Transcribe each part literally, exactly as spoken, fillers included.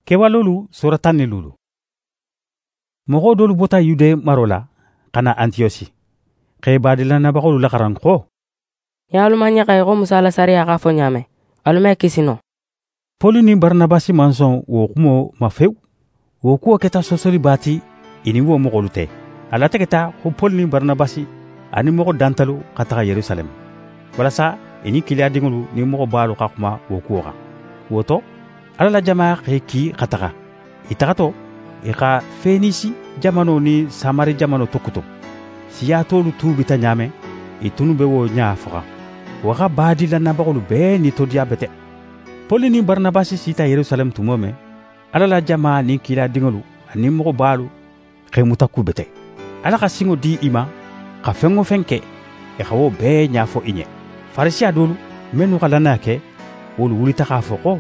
Kewalolu suratan ni lulu. Mogo dolu bota Yude marola kana Antiosi. Ke badila na bakolu la karanko. Ya alumanya kay ko musala sari aka fo nyame. Alume kisino. Poli ni Barnabasi manson wo kumo mafeu. Wo kuwa keta sosori bati ini wo mogolu te. Ala te keta ko Poli ni Barnabasi ani mogo dantalu kataka Yerusalem. Walasa ini kilia dingulu ni mogo balu kakuma wo kuwa. Woto ala la jama ki kataka. Itakato ika Fenisi jamano ni Samari jamano tokuto. Siya tolu tubita nyame itunu be wo nyaafaka. Waka badi la nabakolu be ni to diabete. Poli ni Barnabasi sita Yerusalem tumome ala la jama ni kila dingolu ani mogo balu kemuta kubete. Ala ka singo di ima ka fengo fenke e kawo be nyaafo inye. Farisia dolu menu kalana ke wolu wulita ka foko.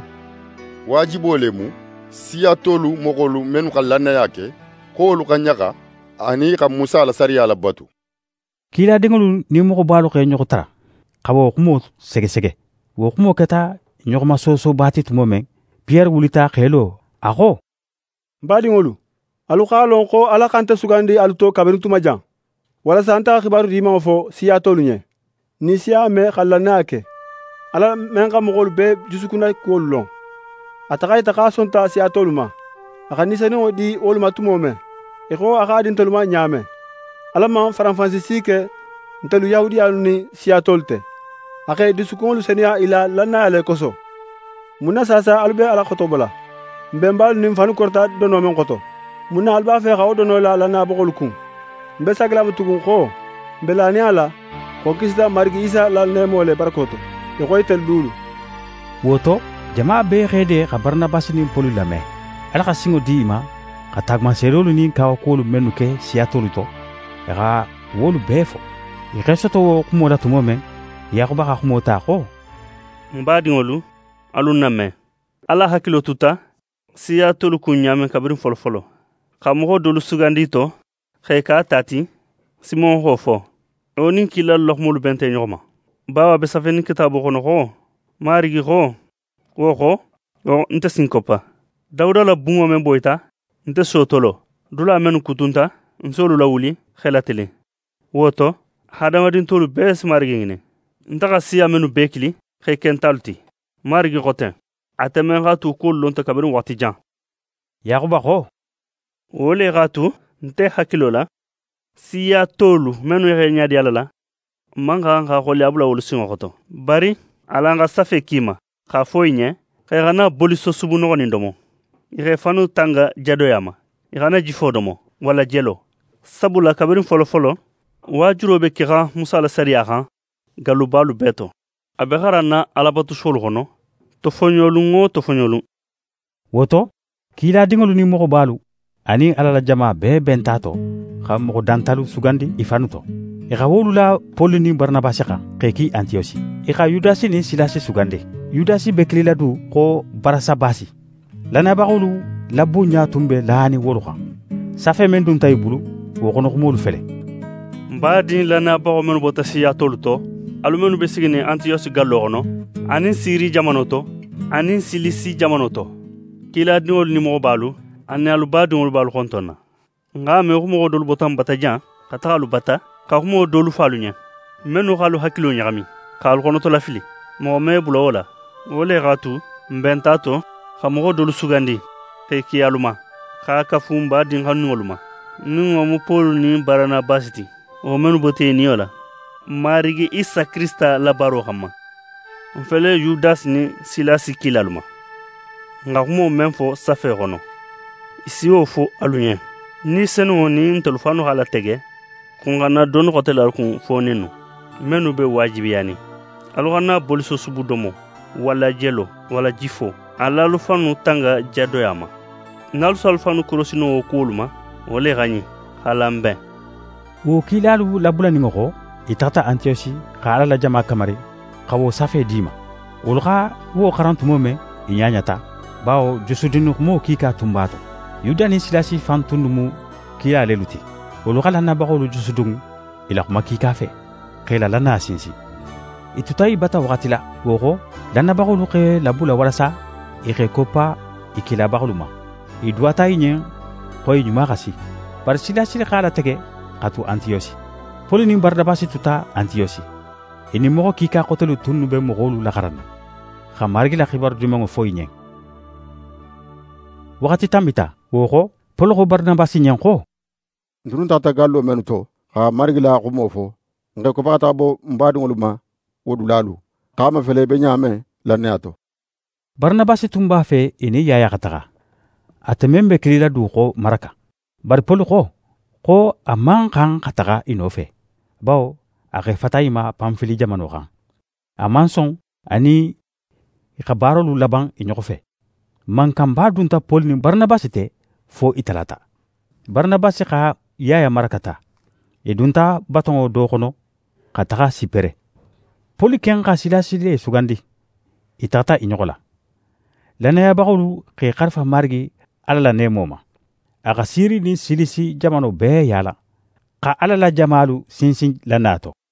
Wajibo lemu siya tolu mogolu menu kalana yake ko lu kanyaka ani ka Musa la sariya la batu. Kila dingolu ni mogo balu ke nyokotara. Kawo kumo sege sege. Wo kumo keta nyokoma soso bati tumome Pierre wulita khelo ako badi ngolu alu khalon ko ala kanta sugandi aluto kabiru tumajan wala santa khibaru dima fo siya tolunye ni siya me khallana ke ala men ga mogol be jusukuna ko lon ataka ita sonta siya toluma akani sani odi oluma tumome e ko aka din toluma nyame ala man faranfansi sike ntelu yahudi aluni siya tolte ake disukolu senia ila lana ale koso muna sasa albe ala koto bala mbembal nim fanu korta dono men koto muna alba fe xaw dono la lana bokol kun mbe sagla mutugun ko mbelani ala ko kisda margi isa la nemole barkoto e ko itel dulu woto jama be xede xa Barnabasi ni Poli lame ala xa singo diima xa tagma serolu ni kawa kolu menu ke siyatolu to xa wolu befo i xesoto wo kumoda tumo men Yakuba ka khumota ko mbadi ngolu aluname ala hakilo tuta siya tolu kunyame kabirin folfolo kamugo dolu sugandito kheka tati simon hofo oni kila lokmul bente nyoma bawa be safeni kitabo kono ko marigi ko ko ko o nte sinkopa dawda la bungo men boyta nte sotolo dula men kutunta nsolu la wuli khelatele woto hadamadin tolu bes marigi ngine ntaka siya menu bekili kheken talti margi goten atemen gatu kullun ta kabirin wati jan Yakuba ko ole gatu nte hakilola siya tolu menu renya di alala manga nga kholi abula wolu singo goto bari alanga safe kima kha foynye khayana boliso subu no ni ndomo ire fanu tanga jadoyama irana jifodomo wala jelo sabula kabirin folo folo wajuro be kira Musa la sariya galubalu beto abegarana alabatu sholugono to fonyolungo to fonyolun woto kila dingolu ni mogo balu ani alala jama be bentato xam mogo dantalu sugandi ifanuto e xawolu la Poli ni Barnabasi ka keki Antiosi e xa Yudasi ni Silasi sugande Yudasi bekli la du ko Barasabasi lana baxolu labu nya tumbe lani wolu xa safe men dun tay bulu wo kono xumolu fele mbadi lana baxo men bota siya toluto alumenu be sigine Antiosi gallo gono anin siri jamanoto anin silisi jamanoto kila dinol ni mo balu anin alubadu mo balu kontona nga me ko mo dol botam batajan kata alu bata ka ko mo dolu falunya menu xalu hakilo nyami xal kono to la fili mo me bulo wala wole gatu mbentato xa mo dolu sugandi te ki aluma ka ka fumba din hanuluma nu mo Pol ni Barnabasi o menu bote ni wala marigi Isa Krista la baro xama mfele Judas ni Silasi kilaluma nga kumo menfo safe gono isi o fo alunye ni senu ni telefonu hala tege kungana don hotel kun fonenu menu be wajibi yani alugana boliso subudomo wala jelo wala jifo alalu fanu tanga jadoyama nalu salfanu kurosino okuluma wala gani halambe wo kilalu labula ni ngoko itata Antiosi kala la jama kamari kawo safe dima ulqa wo karantu mome inyanyata bawo jusudinu mo kika tumbato Yudani Silasi fantundumu kiya leluti ulqa lana bagolu jusudun ila kuma kika fe kila lana sinsi itutai bata wakatila woko lana bagolu ke labula warasa ike kopa ikila bagoluma i duwata i ɲen xo i ɲuma xasi bari silasi xa la tege xa tu antiyosi poli nin baranabasi tuta antiyosi i ni moxo kiika xotelu tunnu be moxolu laxaranna xa marigi la xibaru dimanŋo fo i ɲen waxati tanbita wo xo polo xo baranabasi ɲen xo ndurun taxata gallo menu to xa marigi la xumo fo nxe ko faxa taxa bo mbadiŋolu ma wo dulalu xa ma fele be ɲaame lanneya to baranabasi tun b'a fe i ni yaya xa taxa ate men be kilila du xo maraka bari poli xo xo a man xan xa taxa i nofe bawo a xe fata i ma panfili jamano xan a man son ani i xa baarolu laban i ɲoxo fe mankanba dunta poli ni baranabasi te fo i talata baranabasi xa yaya marakata i dunta batonŋo do xono xa taxa sipere poli ken xa silasi le sugandi i taxata i ɲoxo la lannayabaxolu x'e xarifa marigi ala la nemo ma a xa siri ni silisi jamano bee yala xa ala la jamalu sinsin lannaya to